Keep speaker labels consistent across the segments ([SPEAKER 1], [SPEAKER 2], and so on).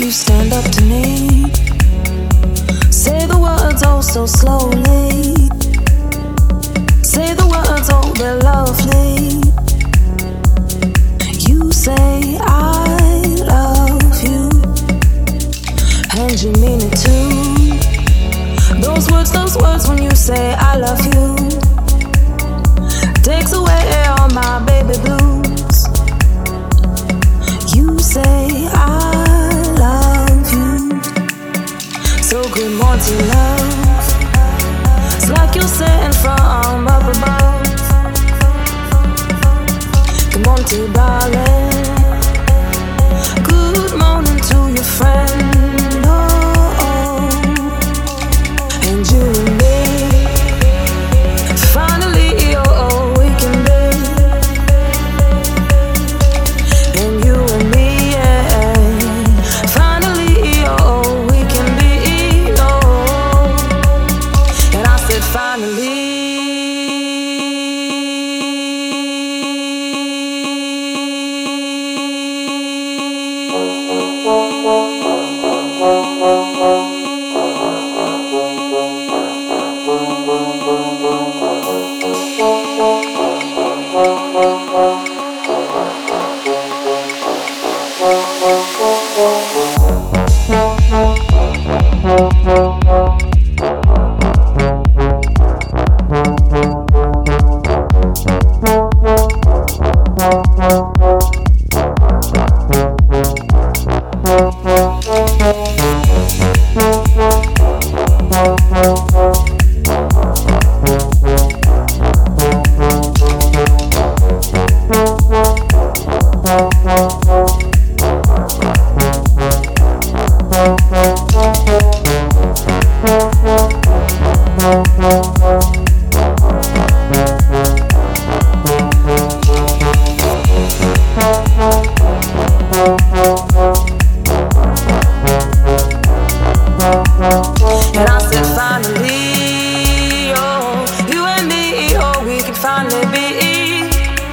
[SPEAKER 1] you stand up to me. Say the words oh so slowly. Say the words oh they're lovely. You say I love you, and you mean it too. Those words when you say I love you takes away all my baby blues. You say I love you. So good morning, love. It's like you're sitting from up above. Good morning, darling. Good morning to your friend. Oh. And you and me, finally, we can be. And you and me, yeah, finally, we can be. And I said, finally. And I said finally, oh, you and me, oh, we can finally be.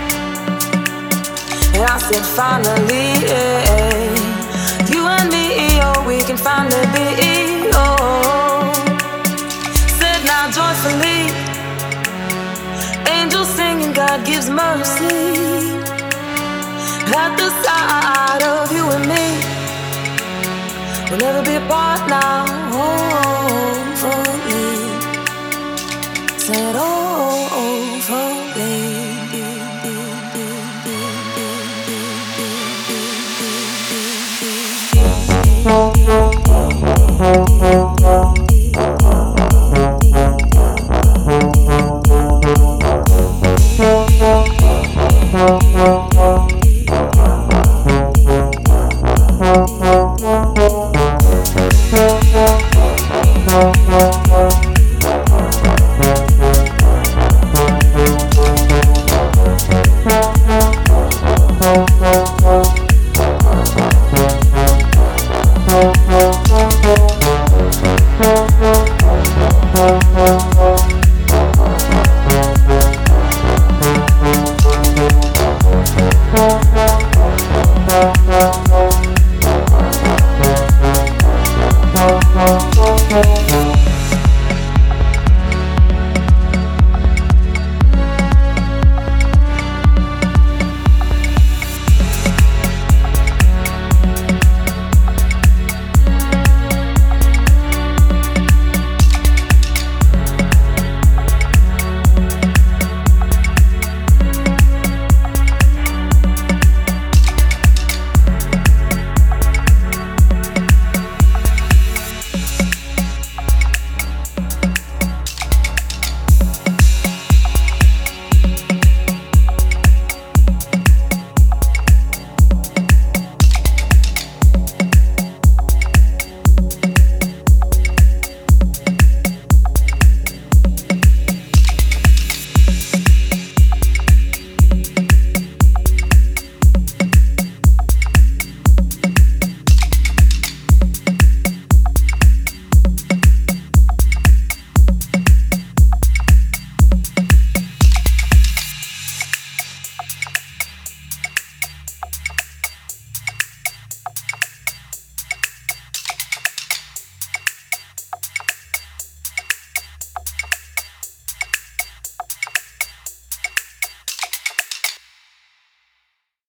[SPEAKER 1] And I said finally, yeah, you and me, oh, we can finally be. Oh, said now joyfully, angels singing, God gives mercy. At the side of you and me, we'll never be apart now. Oh, for me, said oh, for me.